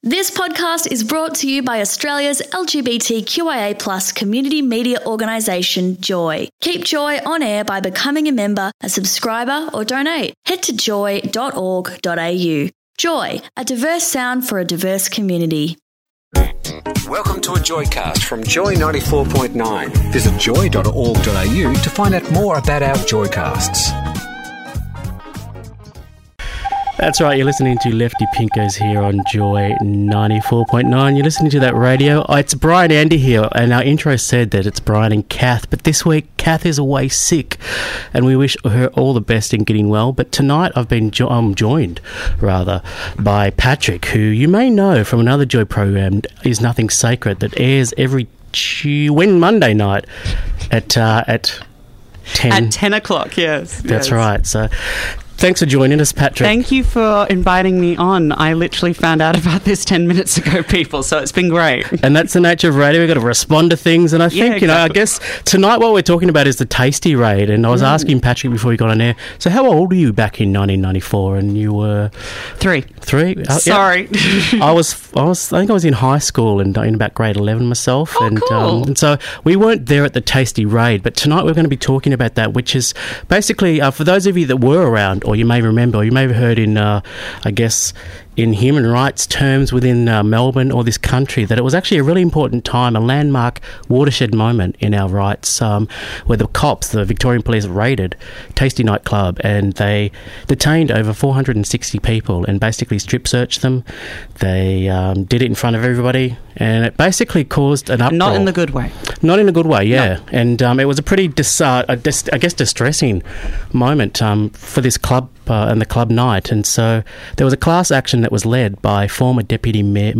This podcast is brought to you by Australia's LGBTQIA+ community media organisation, Joy. Keep Joy on air by becoming a member, a subscriber or donate. Head to joy.org.au. Joy, a diverse sound for a diverse community. Welcome to a Joycast from Joy 94.9. Visit joy.org.au to find out more about our Joycasts. That's right, you're listening to Lefty Pinkos here on Joy 94.9. You're listening to that radio. It's Brian Andy here, and our intro said that it's Brian and Kath, but this week Kath is away sick, and we wish her all the best in getting well. But tonight I've been joined by Patrick, who you may know from another Joy program, Is Nothing Sacred, that airs every Monday night at 10. At 10 o'clock, yes. That's right. So thanks for joining us, Patrick. Thank you for inviting me on. I literally found out about this 10 minutes ago, people, so it's been great. And that's the nature of radio. We've got to respond to things. And I think, I guess tonight what we're talking about is the Tasty Raid. And I was asking Patrick before we got on air, so how old were you back in 1994? And you were... Three? Sorry. I think I was in high school and in about grade 11 myself. Oh, cool. And so we weren't there at the Tasty Raid, but tonight we're going to be talking about that, which is basically, for those of you that were around, or you may remember, or you may have heard in, in human rights terms within Melbourne or this country, that it was actually a really important time, a landmark watershed moment in our rights, where the Victorian police, raided Tasty nightclub, and they detained over 460 people and basically strip searched them. They did it in front of everybody, and it basically caused an uproar. Not in the good way. Not in a good way, yeah. No. And it was a pretty, distressing moment for this club and the club night. And so there was a class action that was led by former Deputy Mayor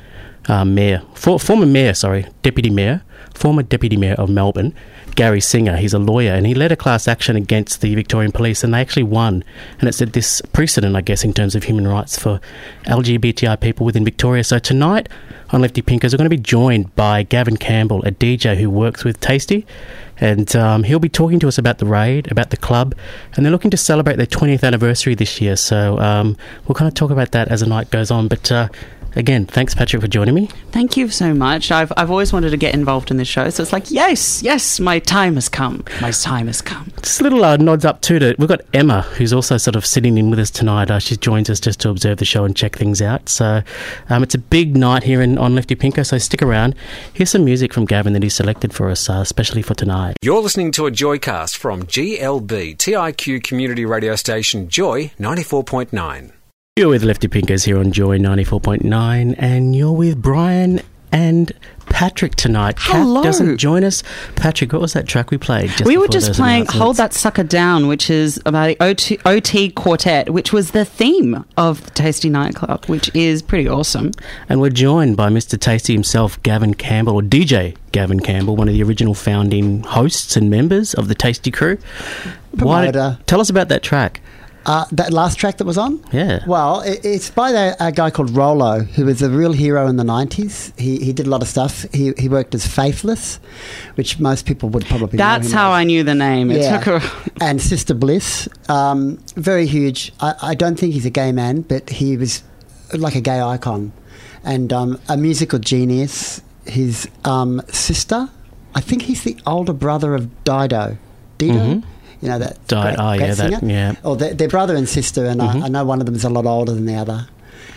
of Melbourne, Gary Singer. He's a lawyer, and he led a class action against the Victorian police, and they actually won. And it set this precedent, I guess, in terms of human rights for LGBTI people within Victoria. So tonight on Lefty Pinkos, we're going to be joined by Gavin Campbell, a DJ who works with Tasty, and he'll be talking to us about the raid, about the club, and they're looking to celebrate their 20th anniversary this year. So we'll kind of talk about that as the night goes on. But again, thanks, Patrick, for joining me. Thank you so much. I've always wanted to get involved in this show, so it's like, yes, my time has come. Just little nods up to we've got Emma, who's also sort of sitting in with us tonight. She joins us just to observe the show and check things out. So it's a big night here on Lefty Pinko, so stick around. Here's some music from Gavin that he selected for us, especially for tonight. You're listening to a Joycast from GLB, TIQ community radio station Joy 94.9. You're with Lefty Pinkos here on Joy 94.9, and you're with Brian and Patrick tonight. Hello. Kath doesn't join us. Patrick, what was that track we played? We were just playing Hold That Sucker Down, which is about the OT Quartet, which was the theme of the Tasty nightclub, which is pretty awesome. And we're joined by Mr. Tasty himself, Gavin Campbell, or DJ Gavin Campbell, one of the original founding hosts and members of the Tasty crew. Tell us about that track. That last track that was on? Yeah. Well, it's by a guy called Rollo, who was a real hero in the 90s. He did a lot of stuff. He worked as Faithless, which most people would probably know him That's how as. I knew the name. And Sister Bliss. Very huge. I don't think he's a gay man, but he was like a gay icon. And a musical genius. His sister, I think he's the older brother of Dido. Mm-hmm. You know, that great singer? Yeah. Or they're brother and sister, and I know one of them is a lot older than the other.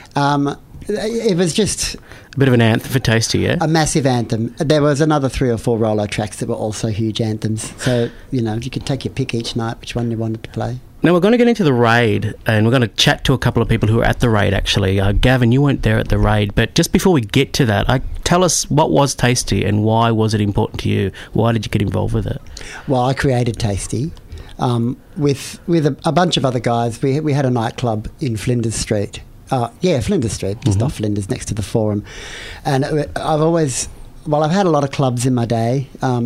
It was just... a bit of an anthem for Tasty, yeah? A massive anthem. There was another 3 or 4 Rollo tracks that were also huge anthems. So, you could take your pick each night, which one you wanted to play. Now, we're going to get into the raid, and we're going to chat to a couple of people who were at the raid, actually. Gavin, you weren't there at the raid, but just before we get to that, tell us, what was Tasty and why was it important to you? Why did you get involved with it? Well, I created Tasty. With a bunch of other guys. We had a nightclub in Flinders Street. Flinders Street, just off Flinders, next to the Forum. And I've had a lot of clubs in my day.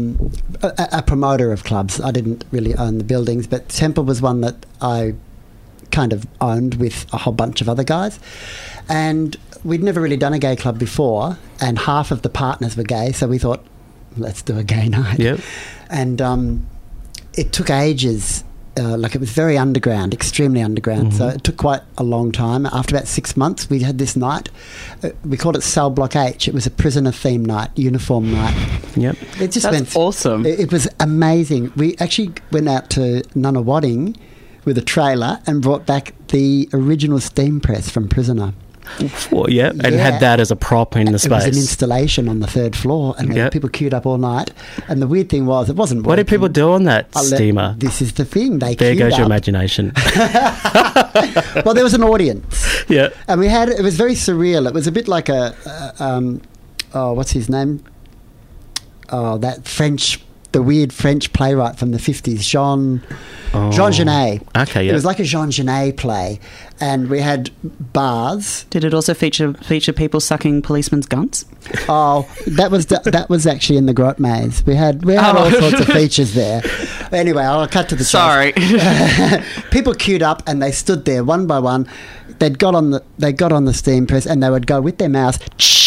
A promoter of clubs. I didn't really own the buildings, but Temple was one that I kind of owned with a whole bunch of other guys. And we'd never really done a gay club before, and half of the partners were gay, so we thought, let's do a gay night. Yep. And it took ages it was very underground, extremely underground. So it took quite a long time. After about 6 months, we had this night. We called it Cell Block H. It was a prisoner theme night, uniform night. Yep. It just That's awesome. It was amazing. We actually went out to Nunawading with a trailer and brought back the original steam press from Prisoner. Well, yeah, and had that as a prop in the space. It was an installation on the 3rd floor, and people queued up all night. And the weird thing was, it wasn't working. What did people do on that steamer? This is the thing. There goes your imagination. Well, there was an audience. Yeah. And it was very surreal. It was a bit like what's his name? Oh, the weird French playwright from the 50s, Jean Genet. Okay, yeah. It was like a Jean Genet play, and we had bars. Did it also feature people sucking policemen's guns? Oh, that was actually in the Grot Maze. We had all sorts of features there. Anyway, I'll cut to the Sorry. People queued up and they stood there one by one. They got on the steam press and they would go with their mouth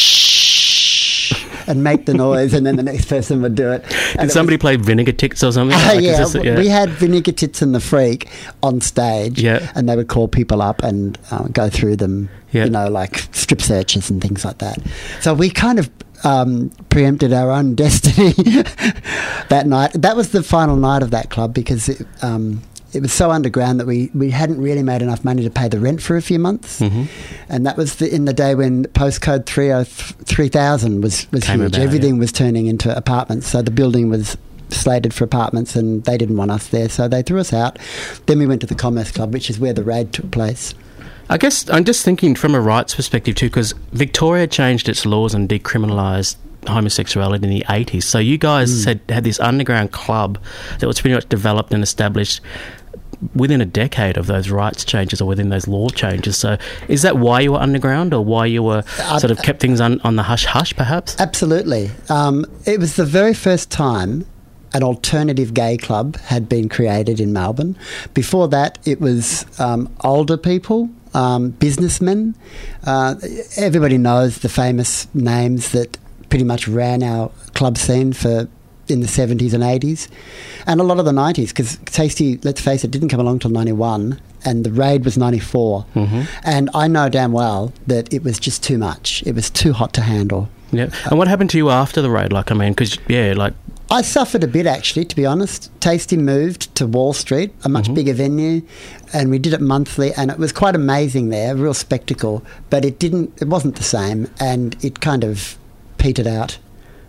and make the noise, and then the next person would do it. And somebody play Vinegar Tits or something? We had Vinegar Tits and the Freak on stage, and they would call people up and go through them, like strip searches and things like that. So we kind of preempted our own destiny that night. That was the final night of that club because it was so underground that we hadn't really made enough money to pay the rent for a few months. And that was in the day when postcode 3000 was huge. Everything was turning into apartments, so the building was slated for apartments and they didn't want us there, so they threw us out. Then we went to the Commerce Club, which is where the raid took place. I guess I'm just thinking from a rights perspective too, because Victoria changed its laws and decriminalised homosexuality in the 80s. So you guys had this underground club that was pretty much developed and established within a decade of those rights changes or within those law changes. So is that why you were underground, or why you were sort of kept things on the hush-hush perhaps? Absolutely. It was the very first time an alternative gay club had been created in Melbourne. Before that, it was older people, businessmen. Everybody knows the famous names that pretty much ran our club scene in the 70s and 80s, and a lot of the 90s, because Tasty, let's face it, didn't come along till 91, and the raid was 94. And I know damn well that it was just too much. It was too hot to handle. Yeah. And what happened to you after the raid? I suffered a bit, actually, to be honest. Tasty moved to Wall Street, a much bigger venue, and we did it monthly, and it was quite amazing there, a real spectacle, but it wasn't the same, and it kind of petered out.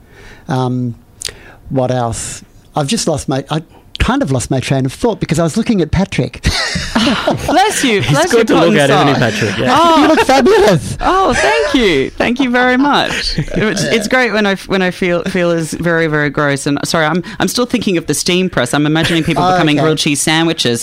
What else? I kind of lost my train of thought because I was looking at Patrick. Bless you. It's good to look at, isn't he, Patrick? Yeah. Oh, you look fabulous. Oh, thank you. Thank you very much. It's great when I feel is very, very gross. And sorry, I'm still thinking of the steam press. I'm imagining people becoming grilled cheese sandwiches.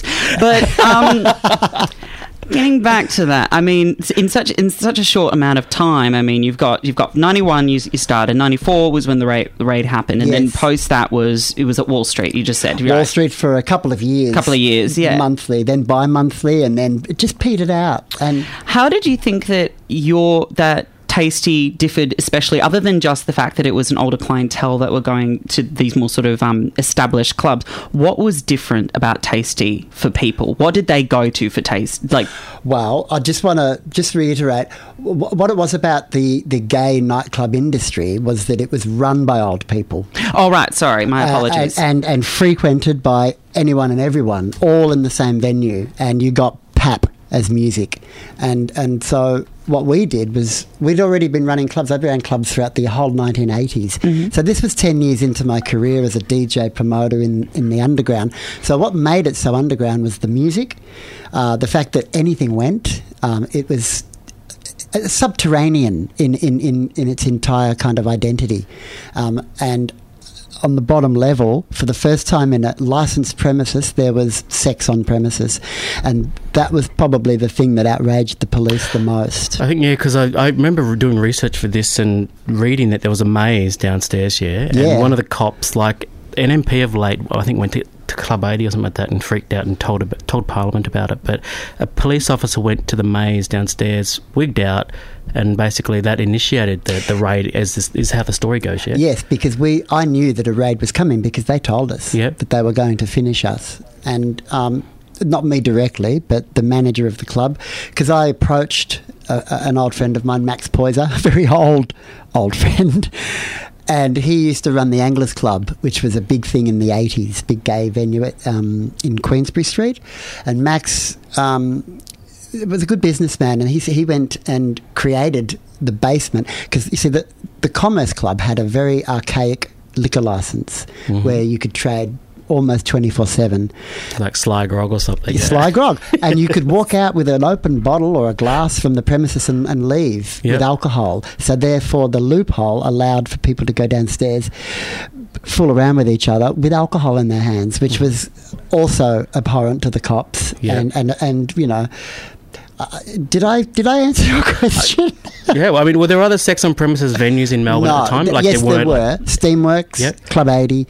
But getting back to that, I mean, in such a short amount of time, I mean, you've got 91. You started. 94 was when the raid happened, and then post that it was at Wall Street. You just said Wall Street for a couple of years. Yeah, monthly, then bi-monthly, and then it just petered out. And how did you think that that Tasty differed, especially other than just the fact that it was an older clientele that were going to these more sort of established clubs? What was different about Tasty for people? What did they go to for taste? Well, I just want to reiterate what it was about the gay nightclub industry was that it was run by old people. Oh, right. Sorry, my apologies. And frequented by anyone and everyone, all in the same venue, and you got pap as music, and so what we did was we'd already been running clubs. I'd ran clubs throughout the whole 1980s. So this was 10 years into my career as a DJ promoter in the underground. So what made it so underground was the music, the fact that anything went. It was subterranean in its entire kind of identity, and on the bottom level, for the first time in a licensed premises, there was sex on premises, and that was probably the thing that outraged the police the most. I think, because I remember doing research for this and reading that there was a maze downstairs, and one of the cops, like an MP of late, I think went to Club 80 or something like that and freaked out and told Parliament about it, but a police officer went to the maze downstairs, wigged out, and basically that initiated the raid, as this is how the story goes. Yes, because I knew that a raid was coming because they told us that they were going to finish us. and not me directly, but the manager of the club, because I approached an old friend of mine, Max Poyser, a very old friend, and he used to run the Anglers Club, which was a big thing in the 80s, big gay venue in Queensbury Street. And Max was a good businessman, and he went and created the basement, because you see the Commerce Club had a very archaic liquor license where you could trade almost 24/7, like Sly Grog or something. Sly Grog, and you could walk out with an open bottle or a glass from the premises and leave with alcohol. So therefore, the loophole allowed for people to go downstairs, fool around with each other with alcohol in their hands, which was also abhorrent to the cops. And you know. Did I answer your question? Yeah, well, I mean, were there other sex on premises venues in Melbourne at the time? Yes, there were. Steamworks, Club 80.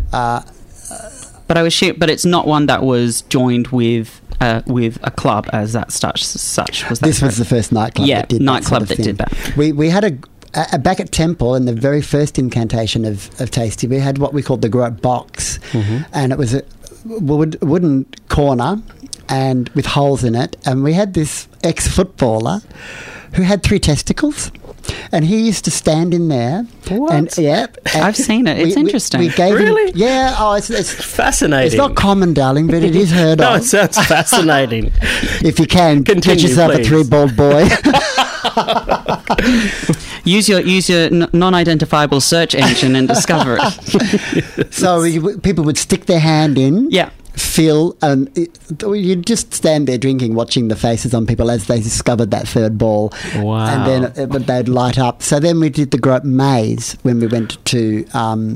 But it's not one that was joined with a club as that such. Was that this was the first nightclub? Yeah, that did nightclub that, that did that. We had back at Temple in the very first incantation of Tasty. We had what we called the Groat Box, and it was a wooden corner and with holes in it, and we had this ex-footballer who had 3 testicles, and he used to stand in there. What? And I've seen it. It's interesting. We gave really? him, yeah. Oh, it's fascinating. It's not common, darling, but it is heard of. No, it sounds fascinating. If you can, continue, get yourself please. a 3-bald boy. Use your non-identifiable search engine and discover it. So people would stick their hand in. Yeah. Feel, and you'd just stand there drinking, watching the faces on people as they discovered that 3rd ball. Wow. And then they'd light up. So then we did the Groat Maze when we went to...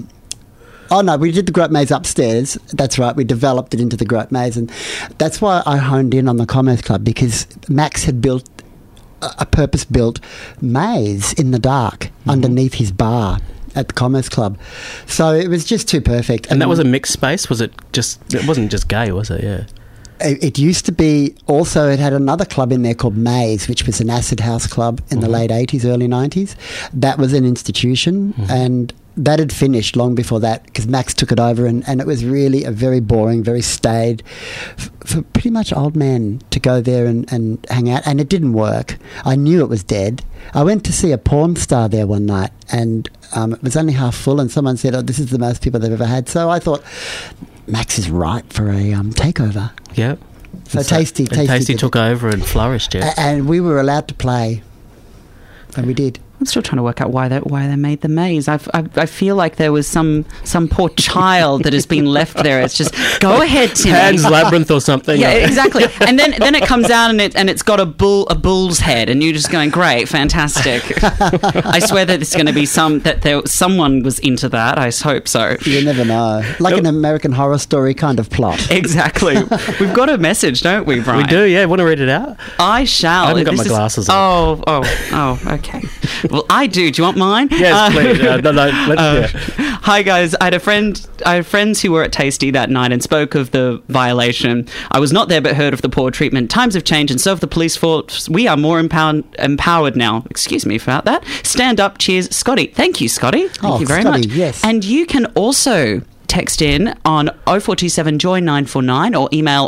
we did the Groat Maze upstairs. That's right, we developed it into the Groat Maze. And that's why I honed in on the Commerce Club, because Max had built a purpose-built maze in the dark underneath his bar at the Commerce Club. So it was just too perfect. And that was a mixed space? Was it just... It wasn't just gay, was it? Yeah. It used to be... Also, it had another club in there called Maze, which was an acid house club in the late 80s, early 90s. That was an institution, and that had finished long before that, because Max took it over, and it was really a very boring, very staid, for pretty much old men to go there and hang out, and it didn't work. I knew it was dead. I went to see a porn star there one night, and it was only half full, and someone said, this is the most people they've ever had. So I thought, Max is ripe for a takeover. Yeah. So Tasty took over and flourished, yeah. And we were allowed to play, and we did. I'm still trying to work out why they made the maze. I feel like there was some poor child that has been left there. It's just, go ahead, Timmy. Pan's Labyrinth or something. Yeah, exactly. And then it comes out and it's got a bull's head, and you're just going, great, fantastic. I swear that it's going to be someone was into that. I hope so. You never know. Like an American Horror Story kind of plot. Exactly. We've got a message, don't we, Brian? We do. Yeah. Want to read it out? I shall. I haven't got my glasses on. Oh. Okay. Well, I do. Do you want mine? Yes, please. Hi, guys. I had friends who were at Tasty that night and spoke of the violation. I was not there but heard of the poor treatment. Times have changed and so have the police force. We are more empowered now. Excuse me about that. Stand up. Cheers. Scotty. Thank you, Scotty. Thank you very much. Yes. And you can also text in on 0427 Joy 949 or email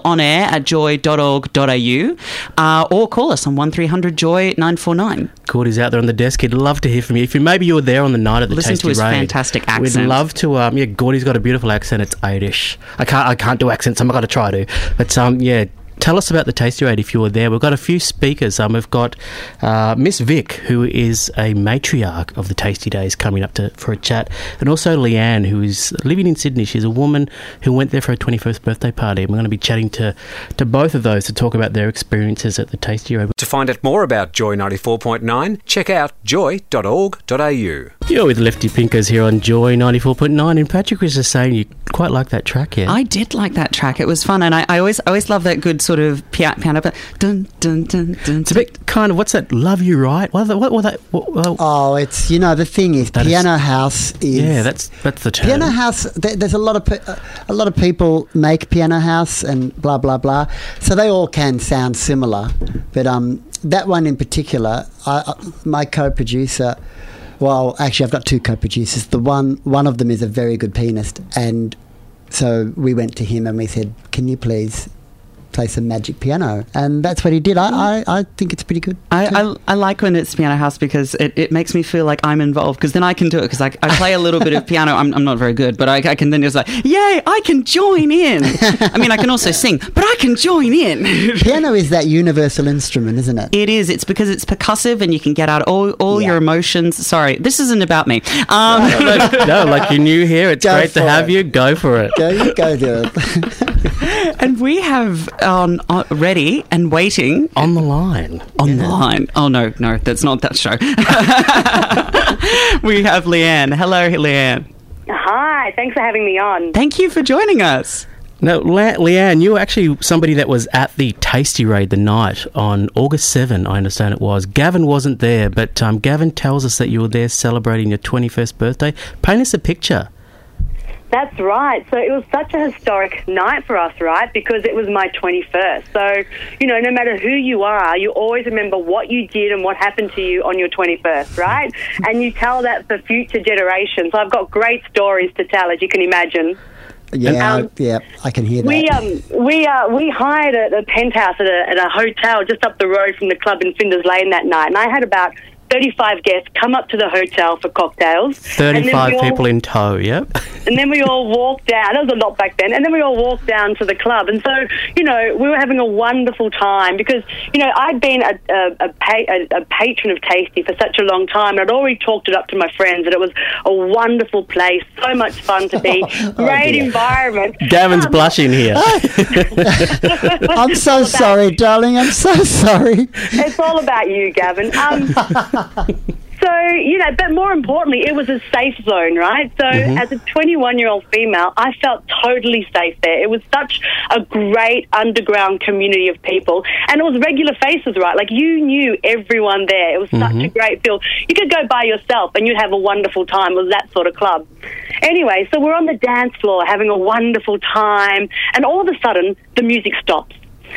onair@joy.org.au or call us on 1300 Joy 949. Gordy's out there on the desk. He'd love to hear from you. If maybe you were there on the night of the Listen Tasty to his Raid, fantastic accent. We'd love to. Gordy's got a beautiful accent. It's 8ish. I can't do accents. I'm not going to try to. But tell us about the Tasty Raid if you were there. We've got a few speakers. We've got Miss Vic, who is a matriarch of the Tasty Days, coming up for a chat, and also Leanne, who is living in Sydney. She's a woman who went there for her 21st birthday party. And we're going to be chatting to both of those to talk about their experiences at the Tasty Raid. To find out more about Joy 94.9, check out joy.org.au. You're with Lefty Pinkers here on Joy 94.9, and Patrick was just saying you quite like that track, yeah? I did like that track. It was fun, and I always love that good sort of piano, but dun dun dun dun. It's a bit kind of, what's that? Love You Right? What it's the thing is, piano house is. Yeah, that's the term. Piano house. There's a lot of people make piano house and blah blah blah, so they all can sound similar, but that one in particular, my co-producer. Well, actually, I've got 2 co-producers. One of them is a very good pianist, and So we went to him and we said, can you please play some magic piano? And that's what he did. I think it's pretty good. I like when it's Piano House because it makes me feel like I'm involved, because then I can do it, because I play a little bit of piano. I'm not very good, but I can then just like, yay, I can join in. I mean, I can also sing, but I can join in. Piano is that universal instrument, isn't it? It is. It's because it's percussive and you can get out all your emotions. Sorry, this isn't about me. No, like you're new here. It's Go great to for have it. you. Go for it. Go do it. And we have ready and waiting On the line. on the line. Oh no, that's not that show. We have Leanne. Hello, Leanne. Hi, thanks for having me on. Thank you for joining us. No, Leanne, you were actually somebody that was at the Tasty Raid the night on August 7, I understand it was. Gavin wasn't there, but Gavin tells us that you were there celebrating your 21st birthday. Paint us a picture. That's right. So it was such a historic night for us, right? Because it was my 21st. So, no matter who you are, you always remember what you did and what happened to you on your 21st, right? And you tell that for future generations. So I've got great stories to tell, as you can imagine. Yeah, I can hear that. We hired a penthouse at a hotel just up the road from the club in Flinders Lane that night, and I had about 35 guests come up to the hotel for cocktails. 35 people in tow, yep. And then we all walked down. That was a lot back then. And then we all walked down to the club. And so, we were having a wonderful time because, I'd been a patron of Tasty for such a long time. And I'd already talked it up to my friends that it was a wonderful place, so much fun to be, great environment. Gavin's blushing here. I'm so sorry, darling. I'm so sorry. It's all about you, Gavin. So, but more importantly, it was a safe zone, right? So as a 21-year-old female, I felt totally safe there. It was such a great underground community of people. And it was regular faces, right? Like, you knew everyone there. It was such a great feel. You could go by yourself and you'd have a wonderful time. It was that sort of club. Anyway, so we're on the dance floor having a wonderful time. And all of a sudden, the music stops.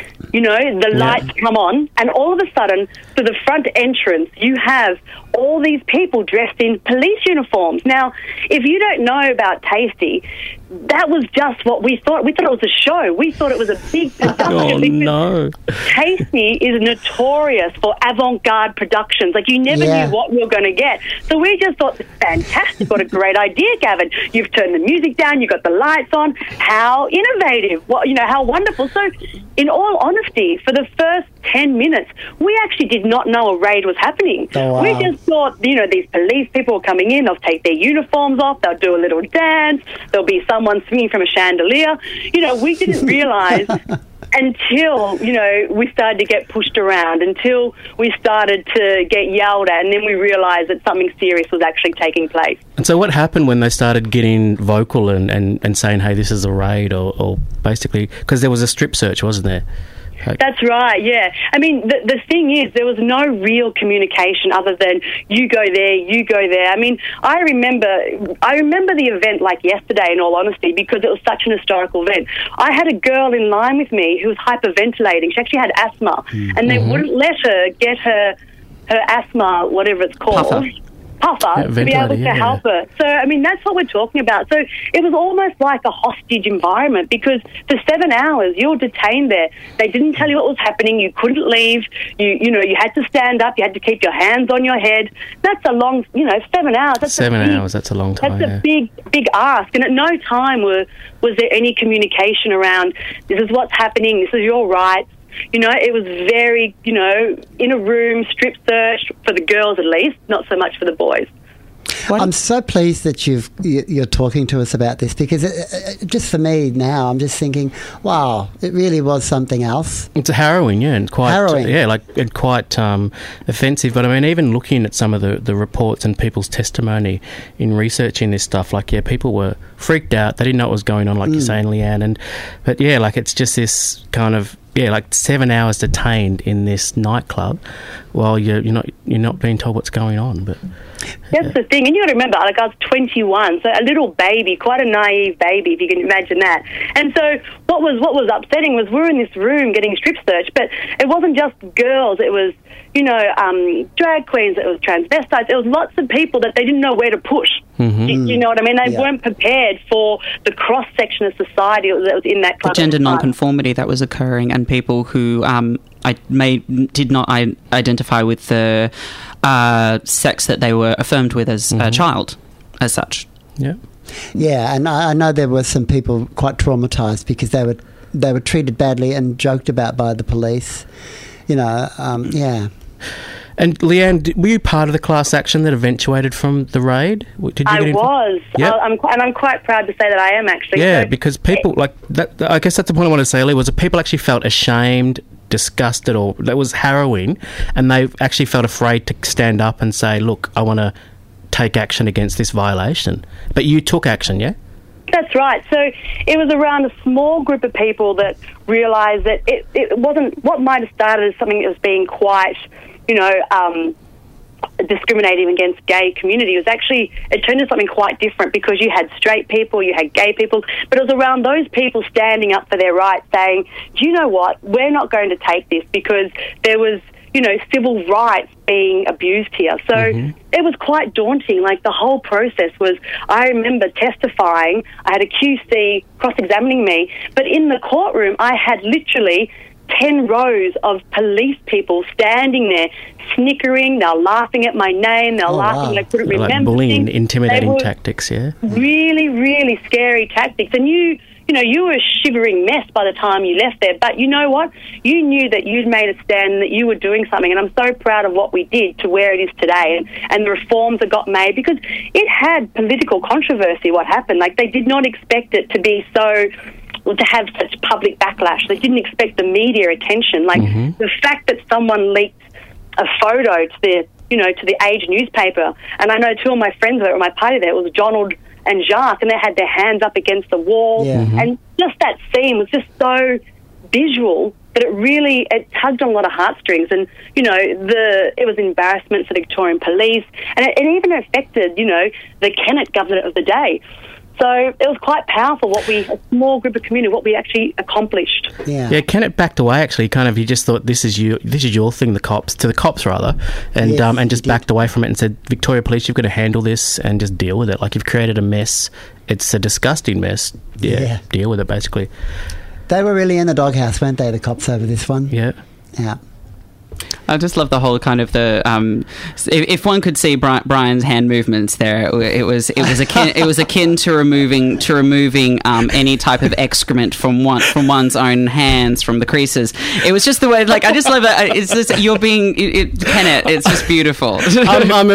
The lights come on, and all of a sudden, for the front entrance, you have all these people dressed in police uniforms. Now, if you don't know about Tasty, that was just what we thought. We thought it was a show. We thought it was a big production. Oh, no. Tasty is notorious for avant-garde productions. Like, you never knew what you were going to get. So we just thought, fantastic, what a great idea, Gavin. You've turned the music down, you've got the lights on. How innovative. Well, how wonderful. So, in all honesty, for the first 10 minutes, we actually did not know a raid was happening. Oh, wow. We just thought, these police people are coming in, they'll take their uniforms off, they'll do a little dance, there'll be someone swinging from a chandelier. We didn't realise until, we started to get pushed around, until we started to get yelled at, and then we realised that something serious was actually taking place. And so what happened when they started getting vocal and saying, hey, this is a raid, or basically, because there was a strip search, wasn't there? That's right, yeah. I mean, the thing is, there was no real communication other than you go there, you go there. I mean, I remember the event like yesterday, in all honesty, because it was such an historical event. I had a girl in line with me who was hyperventilating. She actually had asthma, and they wouldn't let her get her asthma, whatever it's called. Puffer, to be able to help her. So, I mean, that's what we're talking about. So it was almost like a hostage environment because for 7 hours you're detained there. They didn't tell you what was happening. You couldn't leave. You had to stand up. You had to keep your hands on your head. That's a long, 7 hours. That's 7 hours, that's a long time. That's a big ask. And at no time was there any communication around, this is what's happening, this is your rights. It was very, in a room, strip search for the girls at least, not so much for the boys. I'm so pleased that you're talking to us about this because just for me now, I'm just thinking, wow, it really was something else. It's harrowing, and quite harrowing. And quite offensive. But I mean, even looking at some of the reports and people's testimony in researching this stuff, people were freaked out. They didn't know what was going on, like you're saying, Leanne. But it's just this kind of 7 hours detained in this nightclub while you're not being told what's going on. But that's the thing, and you got to remember, I was 21, so a little baby, quite a naive baby, if you can imagine that. And so what was upsetting was we were in this room getting strip searched, but it wasn't just girls. It was drag queens, it was transvestites, it was lots of people that they didn't know where to push. You know what I mean? They weren't prepared for the cross-section of society that was in that class. The gender nonconformity that was occurring, and people who did not identify with the sex that they were affirmed with as a child, as such. Yeah. Yeah, and I know there were some people quite traumatised because they were treated badly and joked about by the police. Yeah. And Leanne, were you part of the class action that eventuated from the raid? I was. Yep. I'm quite proud to say that I am actually. Yeah, so because people that. I guess that's the point I want to say earlier, was that people actually felt ashamed, disgusted, or that was harrowing, and they actually felt afraid to stand up and say, look, I want to take action against this violation. But you took action, yeah? That's right. So it was around a small group of people that realised that it wasn't what might have started as something that was being quite, discriminating against gay community. It turned into something quite different, because you had straight people, you had gay people, but it was around those people standing up for their rights, saying, do you know what, we're not going to take this, because there was civil rights being abused here. So it was quite daunting. Like, the whole process was, I remember testifying, I had a QC cross-examining me, but in the courtroom I had literally 10 rows of police people standing there, snickering, they're laughing at my name, they're laughing, they couldn't remember. Like bullying, intimidating tactics, yeah? Really, really scary tactics. And you were a shivering mess by the time you left there. But you know what? You knew that you'd made a stand and that you were doing something. And I'm so proud of what we did to where it is today and the reforms that got made, because it had political controversy, what happened. Like, they did not expect it to be to have such public backlash. They didn't expect the media attention. Like, the fact that someone leaked a photo to the Age newspaper, and I know two of my friends that were at my party there, it was Donald and Jacques, and they had their hands up against the wall. Yeah. And just that scene was just so visual that it tugged on a lot of heartstrings. And, it was embarrassment for the Victorian police, and it even affected, the Kennett government of the day. So it was quite powerful a small group of community, what we actually accomplished. Yeah, Kennett backed away, actually, kind of. He just thought, this is your thing, the cops, and just backed away from it and said, Victoria Police, you've got to handle this and just deal with it. Like, you've created a mess. It's a disgusting mess. Yeah. Deal with it, basically. They were really in the doghouse, weren't they, the cops, over this one? Yeah. Yeah. I just love the whole kind of if one could see Brian's hand movements there, it was akin to removing any type of excrement from one's own hands from the creases. It was just the way, like, I just love it. It's just Kennett. It's just beautiful. I'm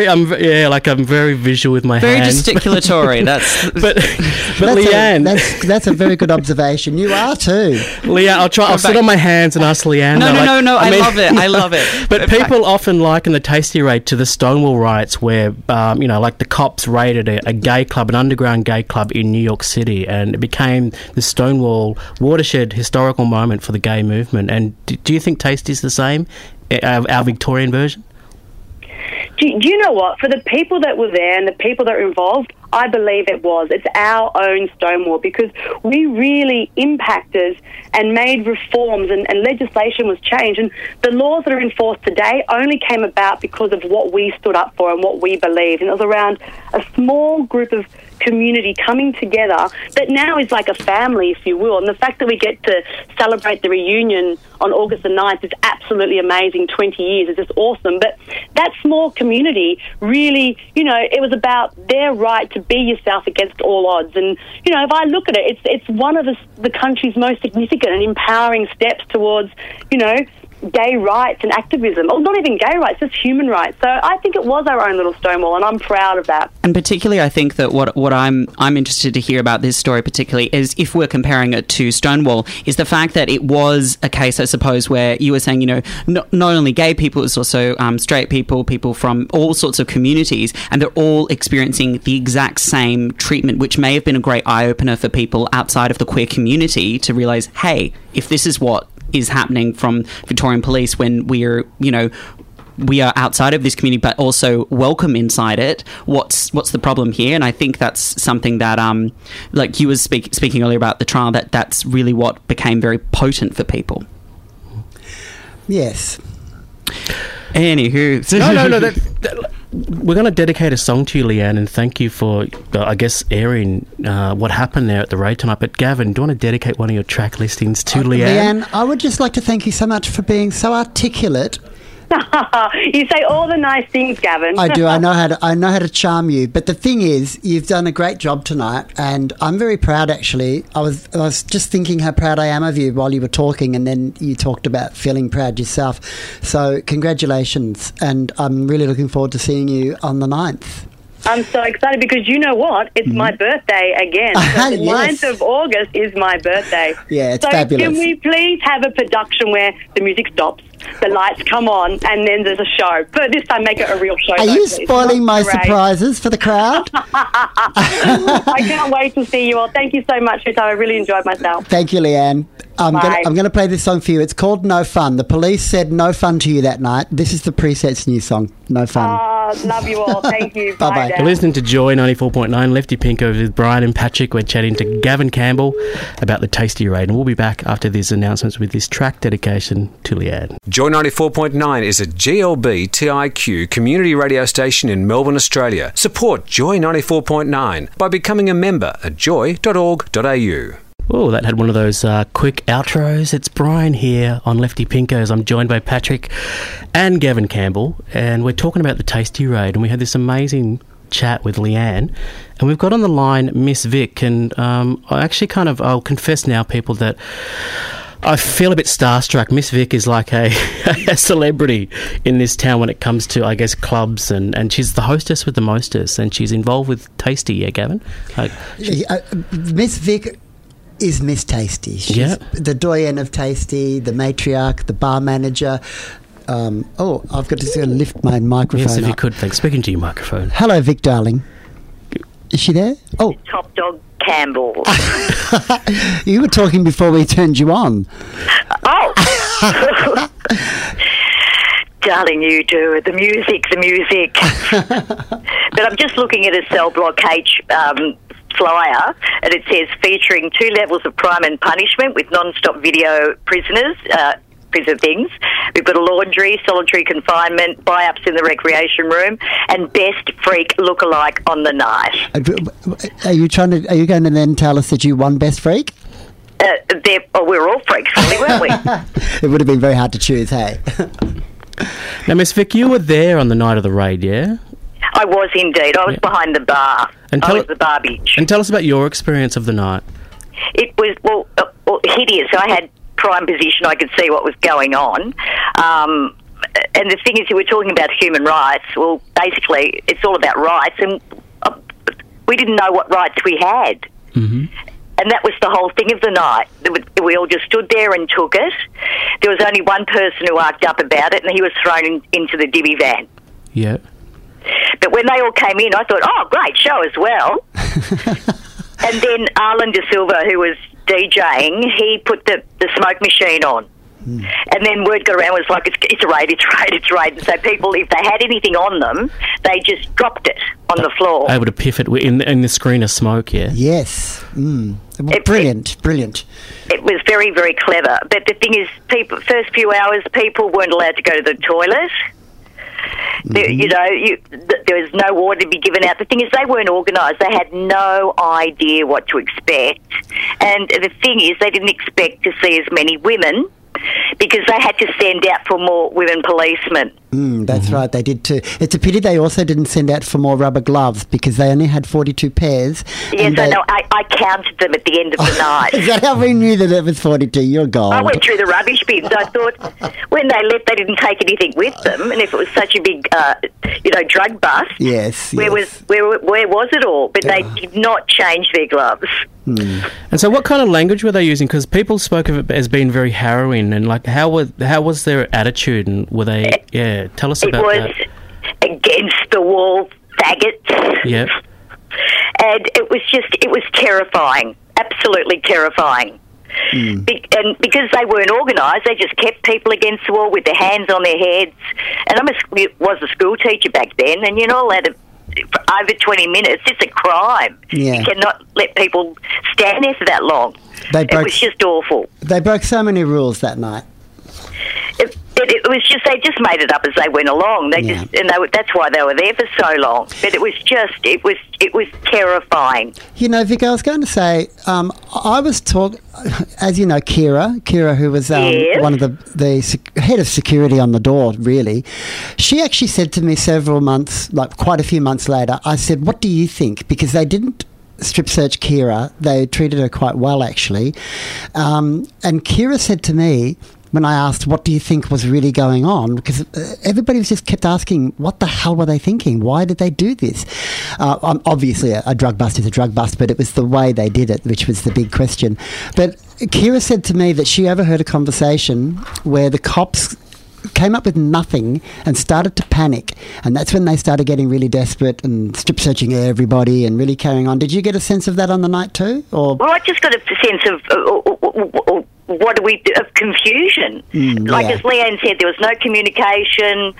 very visual with my very hands. Very gesticulatory. But Leanne, that's a very good observation. You are too. Leanne, I'll sit on my hands and ask Leanne. No. I love it. I love it. But people often liken the Tasty raid to the Stonewall riots, where, like the cops raided a gay club, an underground gay club in New York City, and it became the Stonewall watershed historical moment for the gay movement. And do you think Tasty's the same, our Victorian version? Do you know what? For the people that were there and the people that were involved, I believe it was. It's our own Stonewall, because we really impacted and made reforms and legislation was changed. And the laws that are enforced today only came about because of what we stood up for and what we believed. And it was around a small group of community coming together that now is like a family, if you will. And the fact that we get to celebrate the reunion on August the 9th is absolutely amazing. 20 years is just awesome. But that small community really, it was about their right to be yourself against all odds. And, if I look at it, it's one of the country's most significant and empowering steps towards, gay rights and activism. Or not even gay rights, just human rights. So I think it was our own little Stonewall, and I'm proud of that. And particularly, I think that what I'm interested to hear about this story particularly is, if we're comparing it to Stonewall, is the fact that it was a case, I suppose, where you were saying, not only gay people, it's also straight people from all sorts of communities, and they're all experiencing the exact same treatment, which may have been a great eye-opener for people outside of the queer community to realise, hey, if this is what is happening from Victorian Police when we are outside of this community but also welcome inside it, what's the problem here? And I think that's something that like you were speaking earlier about the trial, that's really what became very potent for people. Yes. Anywho. No. We're going to dedicate a song to you, Leanne, and thank you for, I guess, airing what happened there at the raid tonight. But Gavin, do you want to dedicate one of your track listings to Leanne? Leanne, I would just like to thank you so much for being so articulate. You say all the nice things, Gavin. I do. I know how to charm you. But the thing is, you've done a great job tonight, and I'm very proud. Actually, I was just thinking how proud I am of you while you were talking, and then you talked about feeling proud yourself. So congratulations, and I'm really looking forward to seeing you on the 9th. I'm so excited because you know what? It's my birthday again. So the 9th of August is my birthday. Yeah, it's fabulous. Can we please have a production where the music stops, the lights come on, and then there's a show? But this time make it a real show. Are you spoiling my surprises for the crowd? I can't wait to see you all. Thank you so much for your time. I really enjoyed myself. Thank you, Leanne. I'm going to play this song for you. It's called No Fun. The Police said no fun to you that night. This is the Preset's new song, No Fun. Love you all. Thank you. Bye-bye. Dad. You're listening to Joy 94.9, Lefty Pinko with Brian and Patrick. We're chatting to Gavin Campbell about the Tasty Raid, and we'll be back after these announcements with this track dedication to Leanne. Joy 94.9 is a GLB TIQ community radio station in Melbourne, Australia. Support Joy 94.9 by becoming a member at joy.org.au. Oh, that had one of those quick outros. It's Brian here on Lefty Pinkos. I'm joined by Patrick and Gavin Campbell, and we're talking about the Tasty Raid, and we had this amazing chat with Leanne, and we've got on the line Miss Vic, and I'll confess now, people, that I feel a bit starstruck. Miss Vic is like a celebrity in this town when it comes to, I guess, clubs, and she's the hostess with the mostest, and she's involved with Tasty, yeah, Gavin? Miss Vic is Miss Tasty. She's the doyen of Tasty, the matriarch, the bar manager. I've got to lift my microphone Yes, if up. you could, thanks. Speaking to your microphone. Hello, Vic, darling. Is she there? Oh. Top Dog Campbell. You were talking before we turned you on. Oh! Darling, you do. The music. But I'm just looking at a Cell Block H flyer, and it says featuring 2 levels of crime and punishment with non-stop video prisoners, prison things. We've got a laundry, solitary confinement, buy-ups in the recreation room, and best freak lookalike on the night. Are you going to then tell us that you won best freak? We're all freaks, really, weren't we? It would have been very hard to choose, hey? Now, Miss Vic, you were there on the night of the raid, yeah? I was indeed. I was behind the bar. I was the bar bitch. And tell us about your experience of the night. It was, hideous. I had prime position. I could see what was going on. And the thing is, you were talking about human rights. Well, basically, it's all about rights. And we didn't know what rights we had. Mm-hmm. And that was the whole thing of the night. We all just stood there and took it. There was only one person who arced up about it, and he was thrown into the divvy van. Yeah. But when they all came in, I thought, oh, great show as well. And then Arlen De Silva, who was DJing, he put the smoke machine on. And then word got around, was like, it's a raid. And so people, if they had anything on them, they just dropped it on the floor. Able to piff it in the screen of smoke, yeah? Yes. Brilliant. It was very, very clever. But the thing is, first few hours, people weren't allowed to go to the toilet. There was no water to be given out. The thing is, they weren't organised. They had no idea what to expect. And the thing is, they didn't expect to see as many women because they had to send out for more women policemen. That's right, they did too. It's a pity they also didn't send out for more rubber gloves because they only had 42 pairs. Yes, I know. I counted them at the end of the night. Is that how we knew that it was 42? You're gold. I went through the rubbish bins. I thought when they left, they didn't take anything with them. And if it was such a big, drug bust, where was it all? But they did not change their gloves. And so what kind of language were they using? Because people spoke of it as being very harrowing, and like how was their attitude, and were they tell us about that. It was against the wall faggots. Yep. And it was terrifying, absolutely terrifying. And because they weren't organised, they just kept people against the wall with their hands on their heads. And I was a school teacher back then, and you're not allowed to, for over 20 minutes, it's a crime. Yeah. You cannot let people stand there for that long. It was just awful. They broke so many rules that night. But it was just, they just made it up as they went along. That's why they were there for so long. But it was terrifying. You know, Vic, I was going to say, I was as you know, Kira, who was one of the head of security on the door, really, she actually said to me several months, like quite a few months later, I said, what do you think? Because they didn't strip search Kira. They treated her quite well, actually. And Kira said to me, when I asked, what do you think was really going on? Because everybody was just kept asking, what the hell were they thinking? Why did they do this? Obviously, a drug bust is a drug bust, but it was the way they did it, which was the big question. But Kira said to me that she overheard a conversation where the cops came up with nothing and started to panic, and that's when they started getting really desperate and strip searching everybody and really carrying on. Did you get a sense of that on the night too? Or? Well, I just got a sense of what do we do, of confusion. As Leanne said, there was no communication.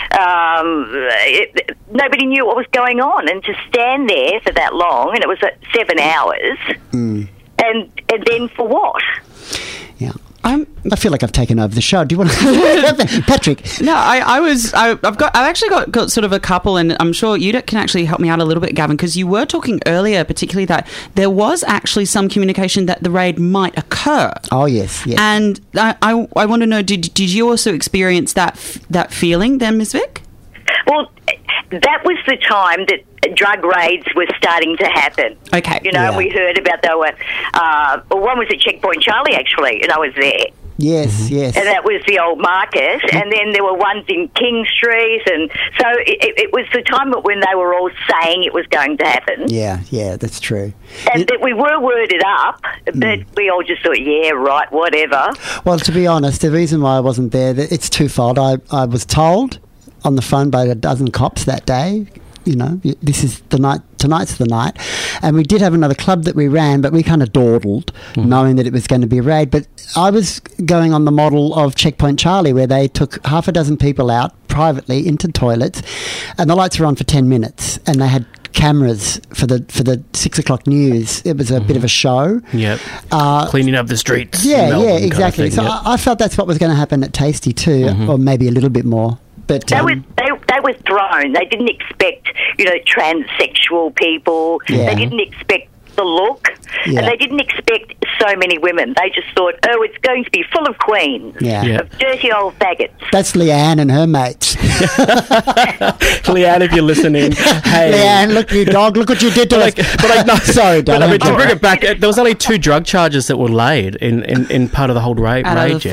Nobody knew what was going on, and to stand there for that long, and it was 7 hours, and then for what? Yeah. I feel like I've taken over the show. Do you want to, Patrick? No, I've actually got sort of a couple, and I'm sure you can actually help me out a little bit, Gavin, because you were talking earlier, particularly that there was actually some communication that the raid might occur. Oh yes. And I want to know, did you also experience that feeling then, Ms. Vic? Well, that was the time that drug raids were starting to happen. Okay. You know, we heard about one was at Checkpoint Charlie, actually, and I was there. Yes, yes. And that was the old market, and then there were ones in King Street, and so it was the time when they were all saying it was going to happen. Yeah, that's true. And that we were worded up, but we all just thought, yeah, right, whatever. Well, to be honest, the reason why I wasn't there, it's twofold. I was told on the phone by a dozen cops that day, you know, this is the night, tonight's the night. And we did have another club that we ran, but we kind of dawdled, knowing that it was going to be a raid. But I was going on the model of Checkpoint Charlie, where they took half a dozen people out privately into toilets, and the lights were on for 10 minutes, and they had cameras for the 6 o'clock news. It was a bit of a show. Yep. Cleaning up the streets. Yeah, exactly. So I felt that's what was going to happen at Tasty too, or maybe a little bit more. But they were thrown. They didn't expect, transsexual people. Yeah. They didn't expect the look, and they didn't expect so many women. They just thought, it's going to be full of queens, of dirty old faggots. That's Leanne and her mates. Leanne, if you're listening, hey. Leanne, look, you dog, look what you did to us. No, sorry, darling. To bring it back, there was only 2 drug charges that were laid in part of the whole raid. Out of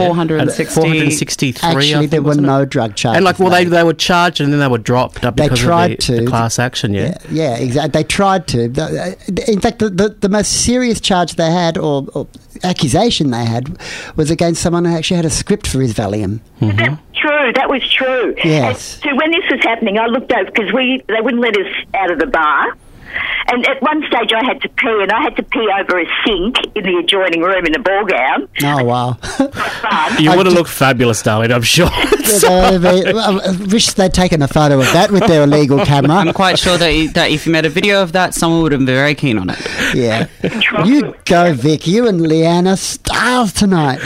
463. Actually, there were no drug charges. And they were charged and then they were dropped up because of the class action, Yeah, exactly. They tried to. In fact, the most serious charge they had, or accusation they had, was against someone who actually had a script for his Valium. That's true. That was true. Yes. And so when this was happening, I looked over because they wouldn't let us out of the bar. And at one stage I had to pee, and I had to pee over a sink in the adjoining room in a ball gown. Oh, wow. You would have looked fabulous, darling, I'm sure. I wish they'd taken a photo of that with their illegal camera. I'm quite sure that if you made a video of that, someone would have been very keen on it. Yeah. You go, Vic. You and Leanne are stars tonight.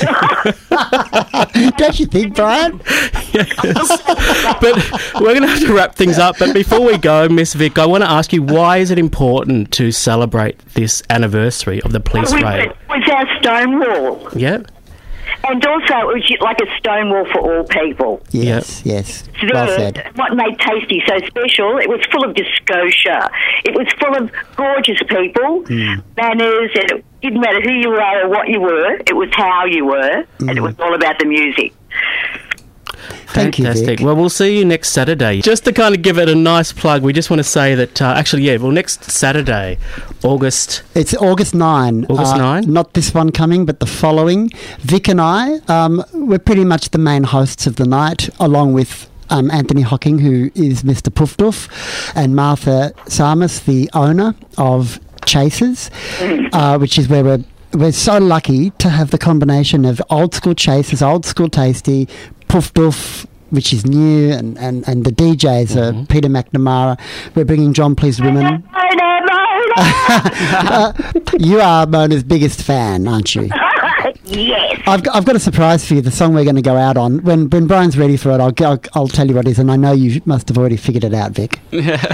Don't you think, Brian? Yes. But we're going to have to wrap things up. But before we go, Miss Vic, I want to ask you, why is it important to celebrate this anniversary of the police raid? It was our Stonewall. Yeah. And also, it was like a Stonewall for all people. Yes. Well said. What made Tasty so special, it was full of disclosure. It was full of gorgeous people, manners, and it didn't matter who you were or what you were. It was how you were, and it was all about the music. Thank you, Fantastic. Vic. Well, we'll see you next Saturday. Just to kind of give it a nice plug, we just want to say that, next Saturday, August... It's August 9. August 9? Not this one coming, but the following. Vic and I, we're pretty much the main hosts of the night, along with Anthony Hocking, who is Mr. Puffduff, and Martha Samus, the owner of Chasers, which is where we're so lucky to have the combination of old school Chasers, old school Tasty, Puffduff, which is new, and the DJs are Peter McNamara. We're bringing John Please Women. Mona. You are Mona's biggest fan, aren't you? Yes. I've got a surprise for you. The song we're going to go out on. When Brian's ready for it, I'll tell you what it is. And I know you must have already figured it out, Vic.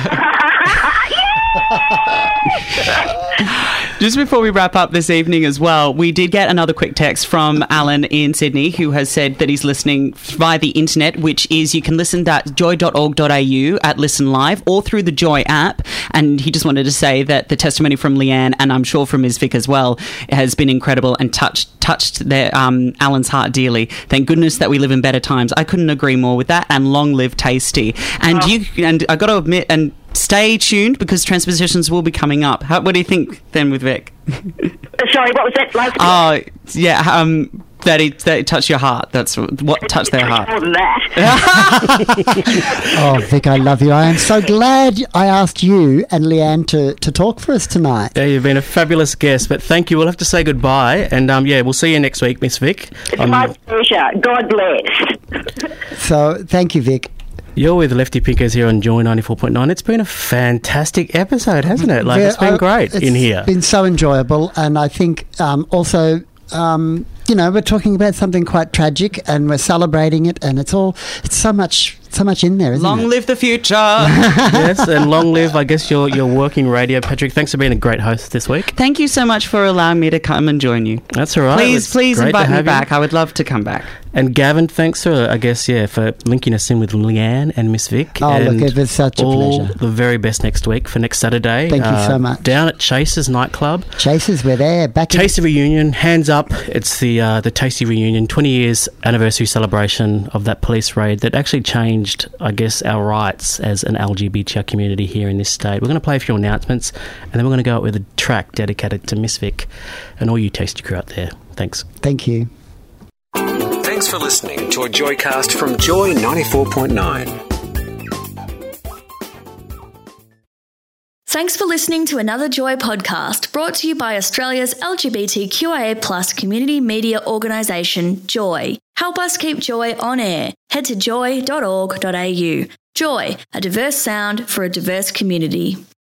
Just before we wrap up this evening as well, we did get another quick text from Alan in Sydney, who has said that he's listening via the internet, which is you can listen at joy.org.au at Listen Live or through the Joy app. And he just wanted to say that the testimony from Leanne, and I'm sure from Ms. Vic as well, has been incredible and touched their Alan's heart dearly. Thank goodness that we live in better times. I couldn't agree more with that. And long live Tasty. And and I got to admit, and stay tuned because transpositions will be coming up. What do you think then with Vic? Sorry, what was that last? Oh, yeah, that it touched your heart. That's what touched their heart. More than that. Oh, Vic, I love you. I am so glad I asked you and Leanne to talk for us tonight. Yeah, you've been a fabulous guest, but thank you. We'll have to say goodbye, and we'll see you next week, Miss Vic. It's my pleasure. God bless. So, thank you, Vic. You're with Lefty Pinkers here on Joy 94.9. It's been a fantastic episode, hasn't it? It's been great in here. It's been so enjoyable, and I think also, we're talking about something quite tragic, and we're celebrating it, and it's so much in there, isn't it? Long live the future. Yes, and long live, I guess, your working radio, Patrick. Thanks for being a great host this week. Thank you so much for allowing me to come and join you. That's all right. Please invite me back. I would love to come back. And Gavin, thanks for, for linking us in with Leanne and Miss Vic. Oh, look, it was such a pleasure. All the very best next week for next Saturday. Thank you so much. Down at Chaser's nightclub. Chaser's, we're there. Tasty Reunion, hands up. It's the Tasty Reunion, 20 years anniversary celebration of that police raid that actually changed, I guess, our rights as an LGBTI community here in this state. We're going to play a few announcements, and then we're going to go out with a track dedicated to Miss Vic and all you Tasty crew out there. Thanks. Thank you. Thanks for listening to a Joycast from Joy 94.9. Thanks for listening to another Joy podcast brought to you by Australia's LGBTQIA+ community media organisation, Joy. Help us keep Joy on air. Head to joy.org.au. Joy, a diverse sound for a diverse community.